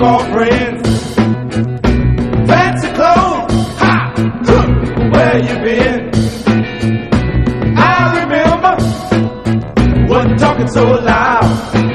so-called friends. Fancy clothes, ha, huh, where you been? I remember wasn't talking so loud.